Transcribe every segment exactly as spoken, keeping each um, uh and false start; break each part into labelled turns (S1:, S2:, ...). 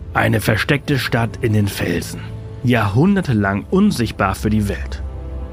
S1: Eine versteckte Stadt in den Felsen, jahrhundertelang unsichtbar für die Welt.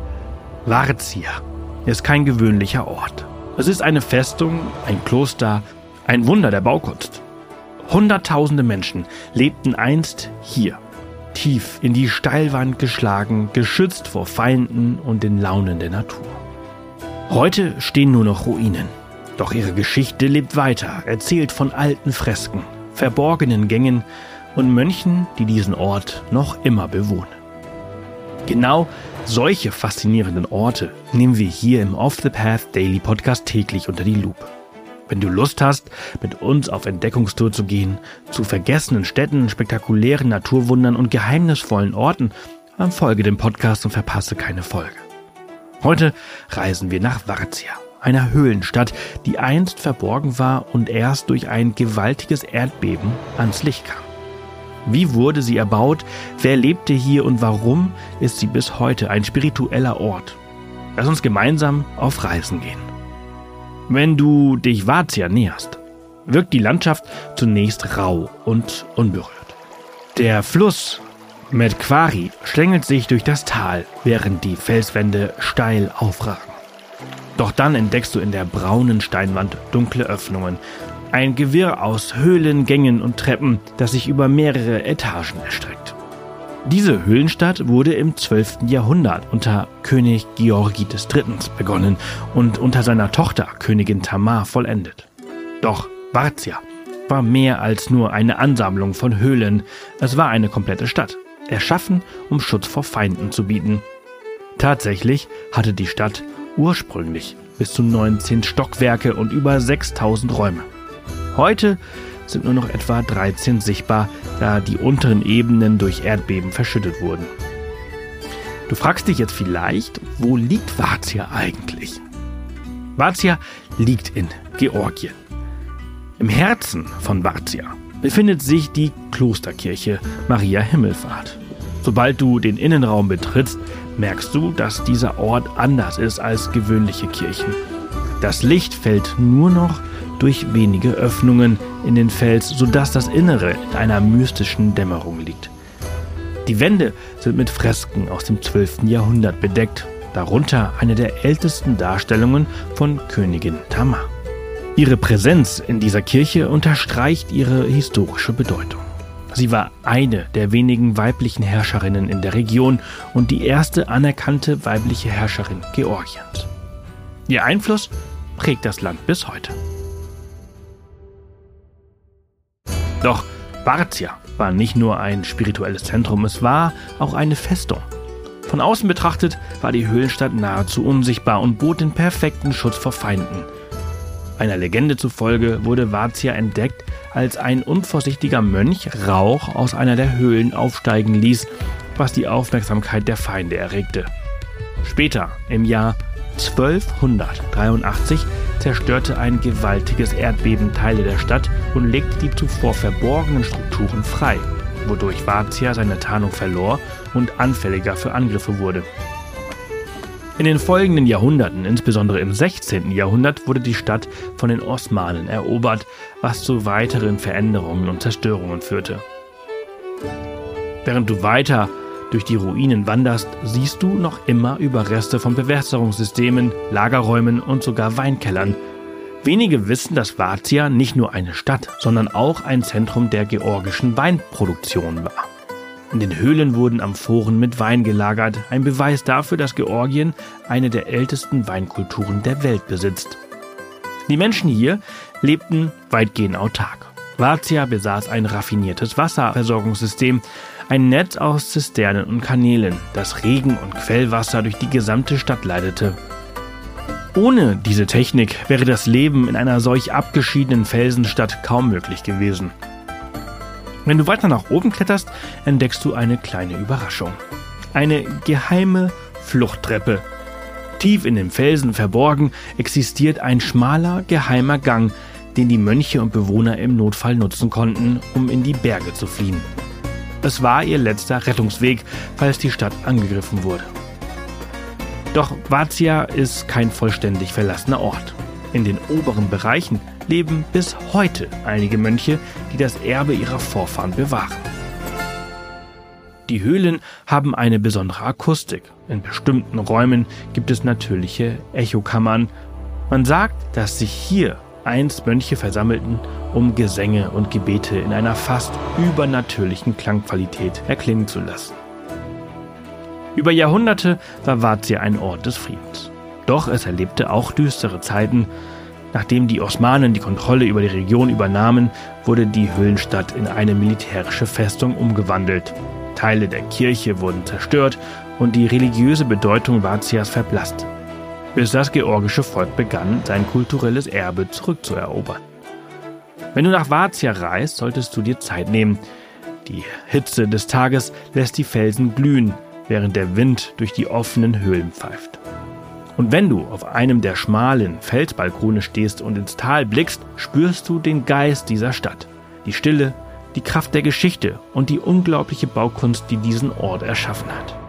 S1: Varzia ist kein gewöhnlicher Ort. Es ist eine Festung, ein Kloster, ein Wunder der Baukunst. Hunderttausende Menschen lebten einst hier, tief in die Steilwand geschlagen, geschützt vor Feinden und den Launen der Natur. Heute stehen nur noch Ruinen, doch ihre Geschichte lebt weiter, erzählt von alten Fresken, verborgenen Gängen und Mönchen, die diesen Ort noch immer bewohnen. Genau solche faszinierenden Orte nehmen wir hier im Off the Path Daily Podcast täglich unter die Lupe. Wenn du Lust hast, mit uns auf Entdeckungstour zu gehen, zu vergessenen Städten, spektakulären Naturwundern und geheimnisvollen Orten, dann folge dem Podcast und verpasse keine Folge. Heute reisen wir nach Varzia, einer Höhlenstadt, die einst verborgen war und erst durch ein gewaltiges Erdbeben ans Licht kam. Wie wurde sie erbaut, wer lebte hier und warum ist sie bis heute ein spiritueller Ort? Lass uns gemeinsam auf Reisen gehen. Wenn du dich Varzia näherst, wirkt die Landschaft zunächst rau und unberührt. Der Fluss Medqvari schlängelt sich durch das Tal, während die Felswände steil aufragen. Doch dann entdeckst du in der braunen Steinwand dunkle Öffnungen, ein Gewirr aus Höhlen, Gängen und Treppen, das sich über mehrere Etagen erstreckt. Diese Höhlenstadt wurde im zwölften Jahrhundert unter König Georgi des Dritten begonnen und unter seiner Tochter Königin Tamar vollendet. Doch Varzia war mehr als nur eine Ansammlung von Höhlen, es war eine komplette Stadt, erschaffen, um Schutz vor Feinden zu bieten. Tatsächlich hatte die Stadt ursprünglich bis zu neunzehn Stockwerke und über sechstausend Räume. Heute sind nur noch etwa dreizehn sichtbar, da die unteren Ebenen durch Erdbeben verschüttet wurden. Du fragst dich jetzt vielleicht, wo liegt Varzia eigentlich? Varzia liegt in Georgien. Im Herzen von Varzia befindet sich die Klosterkirche Maria Himmelfahrt. Sobald du den Innenraum betrittst, merkst du, dass dieser Ort anders ist als gewöhnliche Kirchen. Das Licht fällt nur noch durch wenige Öffnungen in den Fels, sodass das Innere in einer mystischen Dämmerung liegt. Die Wände sind mit Fresken aus dem zwölften Jahrhundert bedeckt, darunter eine der ältesten Darstellungen von Königin Tamar. Ihre Präsenz in dieser Kirche unterstreicht ihre historische Bedeutung. Sie war eine der wenigen weiblichen Herrscherinnen in der Region und die erste anerkannte weibliche Herrscherin Georgiens. Ihr Einfluss prägt das Land bis heute. Doch Varzia war nicht nur ein spirituelles Zentrum, es war auch eine Festung. Von außen betrachtet war die Höhlenstadt nahezu unsichtbar und bot den perfekten Schutz vor Feinden. Einer Legende zufolge wurde Varzia entdeckt, als ein unvorsichtiger Mönch Rauch aus einer der Höhlen aufsteigen ließ, was die Aufmerksamkeit der Feinde erregte. Später, im Jahr zwölfhundertdreiundachtzig, zerstörte ein gewaltiges Erdbeben Teile der Stadt und legte die zuvor verborgenen Strukturen frei, wodurch Varzia seine Tarnung verlor und anfälliger für Angriffe wurde. In den folgenden Jahrhunderten, insbesondere im sechzehnten Jahrhundert, wurde die Stadt von den Osmanen erobert, was zu weiteren Veränderungen und Zerstörungen führte. Während du weiter durch die Ruinen wanderst, siehst du noch immer Überreste von Bewässerungssystemen, Lagerräumen und sogar Weinkellern. Wenige wissen, dass Varzia nicht nur eine Stadt, sondern auch ein Zentrum der georgischen Weinproduktion war. In den Höhlen wurden Amphoren mit Wein gelagert, ein Beweis dafür, dass Georgien eine der ältesten Weinkulturen der Welt besitzt. Die Menschen hier lebten weitgehend autark. Varzia besaß ein raffiniertes Wasserversorgungssystem, ein Netz aus Zisternen und Kanälen, das Regen- und Quellwasser durch die gesamte Stadt leitete. Ohne diese Technik wäre das Leben in einer solch abgeschiedenen Felsenstadt kaum möglich gewesen. Wenn du weiter nach oben kletterst, entdeckst du eine kleine Überraschung. Eine geheime Fluchttreppe. Tief in den Felsen verborgen existiert ein schmaler, geheimer Gang, den die Mönche und Bewohner im Notfall nutzen konnten, um in die Berge zu fliehen. Es war ihr letzter Rettungsweg, falls die Stadt angegriffen wurde. Doch Varzia ist kein vollständig verlassener Ort. In den oberen Bereichen leben bis heute einige Mönche, die das Erbe ihrer Vorfahren bewahren. Die Höhlen haben eine besondere Akustik. In bestimmten Räumen gibt es natürliche Echokammern. Man sagt, dass sich hier einst Mönche versammelten, um Gesänge und Gebete in einer fast übernatürlichen Klangqualität erklingen zu lassen. Über Jahrhunderte war Vatsia ein Ort des Friedens. Doch es erlebte auch düstere Zeiten. Nachdem die Osmanen die Kontrolle über die Region übernahmen, wurde die Höhlenstadt in eine militärische Festung umgewandelt. Teile der Kirche wurden zerstört und die religiöse Bedeutung Vatsias verblasste, bis das georgische Volk begann, sein kulturelles Erbe zurückzuerobern. Wenn du nach Vatsia reist, solltest du dir Zeit nehmen. Die Hitze des Tages lässt die Felsen glühen, während der Wind durch die offenen Höhlen pfeift. Und wenn du auf einem der schmalen Felsbalkone stehst und ins Tal blickst, spürst du den Geist dieser Stadt, die Stille, die Kraft der Geschichte und die unglaubliche Baukunst, die diesen Ort erschaffen hat.